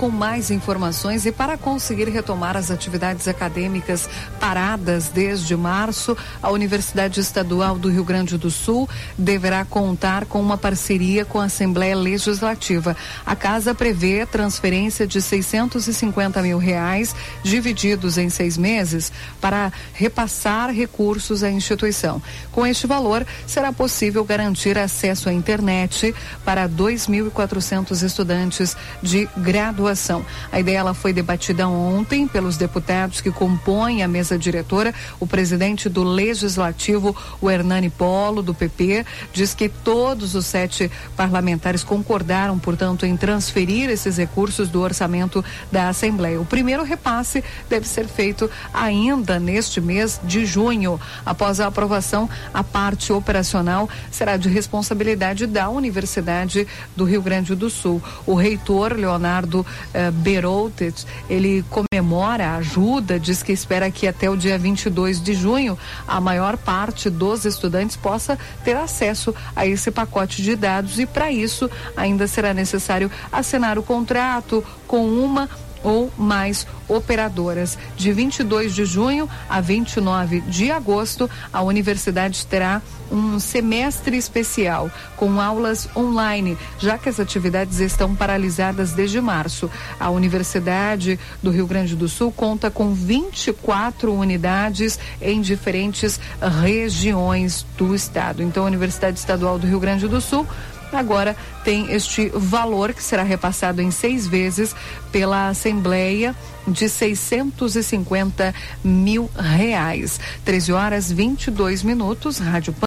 com mais informações e para conseguir retomar as atividades acadêmicas paradas desde março, a Universidade Estadual do Rio Grande do Sul deverá contar com uma parceria com a Assembleia Legislativa. A casa prevê transferência de R$650 mil divididos em 6 meses para repassar recursos à instituição. Com este valor, será possível garantir acesso à internet para 2.400 estudantes de graduação. A ideia ela foi debatida ontem pelos deputados que compõem a mesa diretora. O presidente do Legislativo, o Hernani Polo, do PP, diz que todos os 7 parlamentares concordaram, portanto, em transferir esses recursos do orçamento da Assembleia. O primeiro repasse deve ser feito ainda neste mês de junho. Após a aprovação, a parte operacional será de responsabilidade da Universidade do Rio Grande do Sul. O reitor Leonardo Beroutet, ele comemora a ajuda, diz que espera que até o dia 22 de junho a maior parte dos estudantes possa ter acesso a esse pacote de dados e para isso ainda será necessário assinar o contrato com uma ou mais operadoras. De 22 de junho a 29 de agosto, a universidade terá um semestre especial com aulas online, já que as atividades estão paralisadas desde março. A Universidade do Rio Grande do Sul conta com 24 unidades em diferentes regiões do estado. Então, a Universidade Estadual do Rio Grande do Sul agora tem este valor que será repassado em 6 vezes pela Assembleia de R$650 mil. 13h22, Rádio